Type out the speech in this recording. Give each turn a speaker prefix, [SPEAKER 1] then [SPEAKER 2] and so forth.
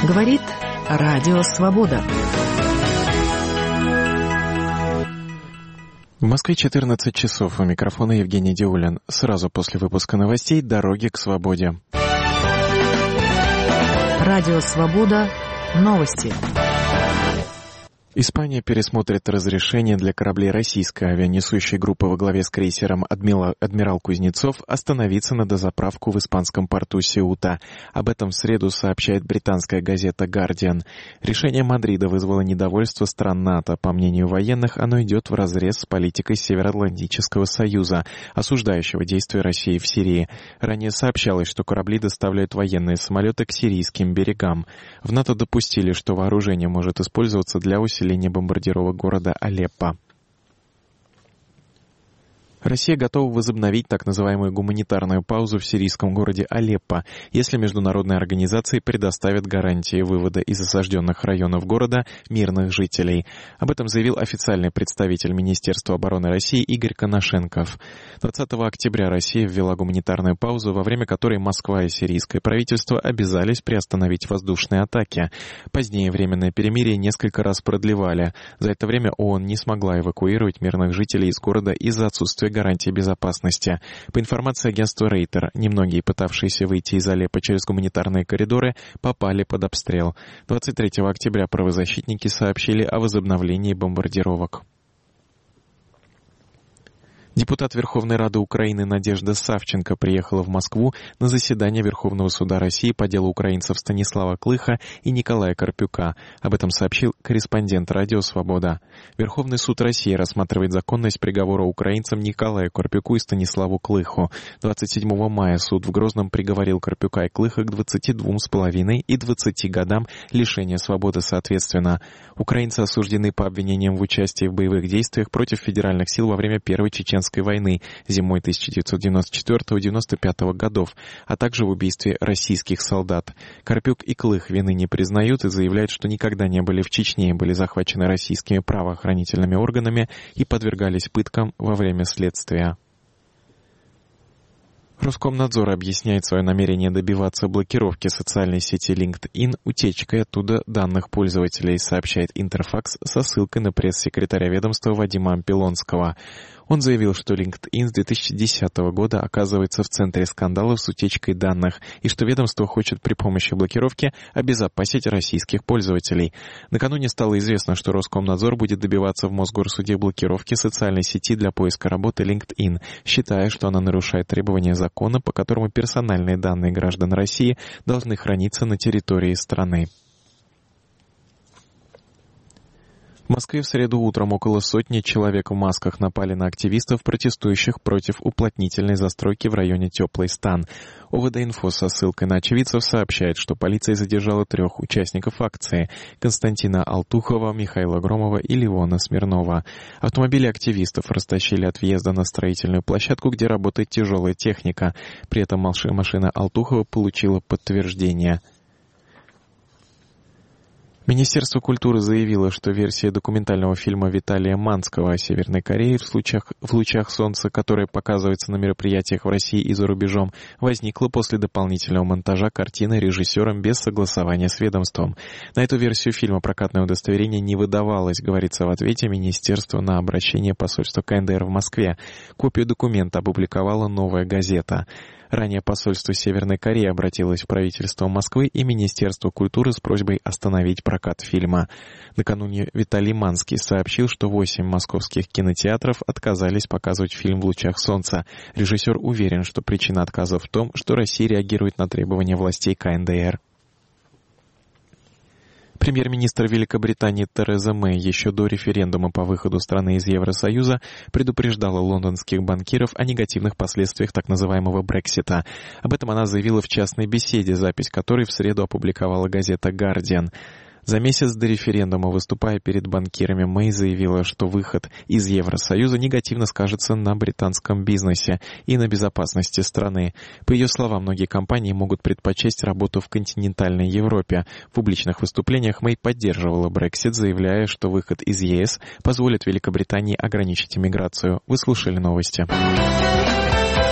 [SPEAKER 1] Говорит Радио Свобода.
[SPEAKER 2] В Москве 14 часов. У микрофона Евгений Диулин. Сразу после выпуска новостей «Дороги к свободе».
[SPEAKER 1] Радио Свобода. Новости.
[SPEAKER 2] Испания пересмотрит разрешение для кораблей российской авианесущей группы во главе с крейсером «Адмирал Кузнецов» остановиться на дозаправку в испанском порту Сеута. Об этом в среду сообщает британская газета «Гардиан». Решение Мадрида вызвало недовольство стран НАТО. По мнению военных, оно идет вразрез с политикой Североатлантического союза, осуждающего действия России в Сирии. Ранее сообщалось, что корабли доставляют военные самолеты к сирийским берегам. В НАТО допустили, что вооружение может использоваться для усиления бомбардировок города Алеппо. Россия готова возобновить так называемую гуманитарную паузу в сирийском городе Алеппо, если международные организации предоставят гарантии вывода из осажденных районов города мирных жителей. Об этом заявил официальный представитель Министерства обороны России Игорь Коношенков. 20 октября Россия ввела гуманитарную паузу, во время которой Москва и сирийское правительство обязались приостановить воздушные атаки. Позднее временное перемирие несколько раз продлевали. За это время ООН не смогла эвакуировать мирных жителей из города из-за отсутствия гарантии безопасности. По информации агентства Рейтер, немногие пытавшиеся выйти из Алеппо через гуманитарные коридоры попали под обстрел. 23 октября правозащитники сообщили о возобновлении бомбардировок. Депутат Верховной Рады Украины Надежда Савченко приехала в Москву на заседание Верховного суда России по делу украинцев Станислава Клыха и Николая Карпюка. Об этом сообщил корреспондент Радио Свобода. Верховный суд России рассматривает законность приговора украинцам Николаю Карпюку и Станиславу Клыху. 27 мая суд в Грозном приговорил Карпюка и Клыха к 22,5 и 20 годам лишения свободы соответственно. Украинцы осуждены по обвинениям в участии в боевых действиях против федеральных сил во время Первой Чеченской войны зимой 1994-1995 годов, а также в убийстве российских солдат. Карпюк и Клых вины не признают и заявляют, что никогда не были в Чечне, были захвачены российскими правоохранительными органами и подвергались пыткам во время следствия. Роскомнадзор объясняет свое намерение добиваться блокировки социальной сети LinkedIn утечкой оттуда данных пользователей, сообщает Интерфакс со ссылкой на пресс-секретаря ведомства Вадима Ампилонского. Он заявил, что LinkedIn с 2010 года оказывается в центре скандалов с утечкой данных и что ведомство хочет при помощи блокировки обезопасить российских пользователей. Накануне стало известно, что Роскомнадзор будет добиваться в Мосгорсуде блокировки социальной сети для поиска работы LinkedIn, считая, что она нарушает требования закона, по которому персональные данные граждан России должны храниться на территории страны. В Москве в среду утром около сотни человек в масках напали на активистов, протестующих против уплотнительной застройки в районе Теплый Стан. ОВД-инфо со ссылкой на очевидцев сообщает, что полиция задержала 3 участников акции – Константина Алтухова, Михаила Громова и Левона Смирнова. Автомобили активистов растащили от въезда на строительную площадку, где работает тяжелая техника. При этом машина Алтухова получила подтверждение. Министерство культуры заявило, что версия документального фильма Виталия Манского о Северной Корее в лучах солнца, которая показывается на мероприятиях в России и за рубежом, возникла после дополнительного монтажа картины режиссером без согласования с ведомством. На эту версию фильма прокатное удостоверение не выдавалось, говорится в ответе Министерства на обращение посольства КНДР в Москве. Копию документа опубликовала «Новая газета». Ранее посольство Северной Кореи обратилось в правительство Москвы и Министерство культуры с просьбой остановить прокат фильма. Накануне Виталий Манский сообщил, что 8 московских кинотеатров отказались показывать фильм «В лучах солнца». Режиссер уверен, что причина отказа в том, что Россия реагирует на требования властей КНДР. Премьер-министр Великобритании Тереза Мэй еще до референдума по выходу страны из Евросоюза предупреждала лондонских банкиров о негативных последствиях так называемого Брексита. Об этом она заявила в частной беседе, запись которой в среду опубликовала газета «Гардиан». За месяц до референдума, выступая перед банкирами, Мэй заявила, что выход из Евросоюза негативно скажется на британском бизнесе и на безопасности страны. По ее словам, многие компании могут предпочесть работу в континентальной Европе. В публичных выступлениях Мэй поддерживала Брексит, заявляя, что выход из ЕС позволит Великобритании ограничить иммиграцию. Вы слушали новости.